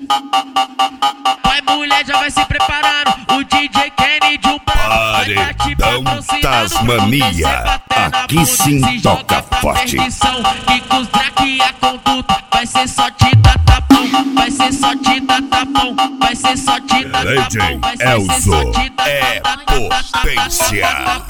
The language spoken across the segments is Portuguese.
Vai mulher, já vai se preparando. O DJ Kennedy, o Paredão Tasmania. Aqui sim toca forte. E com os drag a conduta vai ser só te dar tapão. Vai ser só te dar tapão. Vai ser só te dar tapão. DJ Elzo é potência.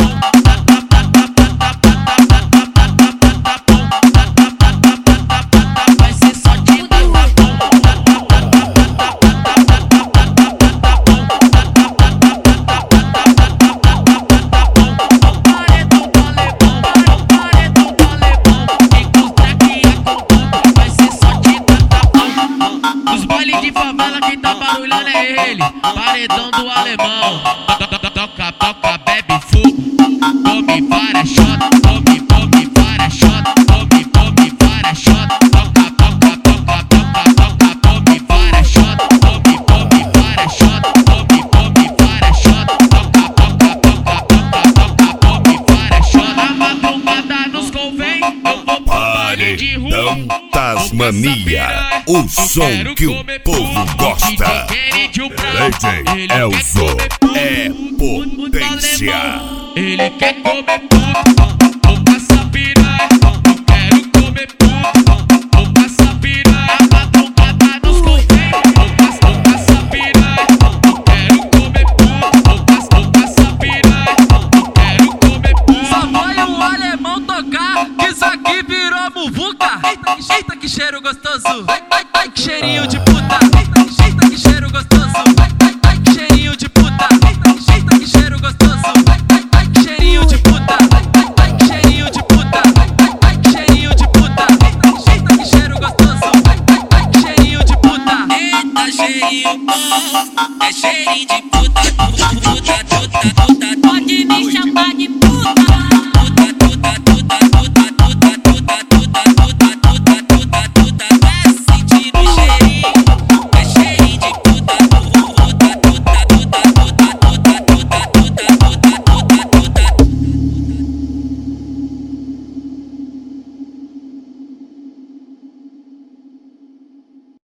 De favela quem tá barulhando é ele, paredão do alemão. Toca, toca, bebe fogo, come várias shot, come várias shot, come várias shot. Toca, toca, toca, toca, toca, come várias shot, come várias shot, come várias shot. Toca, toca, toca, toca, toca, come várias shot. Na madrugada nos convém, eu vou pro baile de rua. Paredão Tasmania, o som que o povo gosta. DJ Elzo é potência. Ele quer comer puto, vou passar piranha. Eu quero comer puto, vou passar piranha. Madrugada nos convém, vou passar piranha. Eu quero comer puto, vou passar piranha. Eu quero comer puto. Só vai o alemão tocar, que isso aqui virou muvuca. Eita que cheiro gostoso, ai que cheirinho de puta. Eita que cheiro gostoso, ai que cheirinho de puta. Eita que cheiro gostoso, ai que cheirinho de puta. Ai que cheirinho de puta, ai que cheirinho de puta. Eita que cheiro gostoso, ai que cheirinho de puta. Eita cheirinho bom, é cheirinho de puta, puta, puta, puta. Pode me chamar de puta.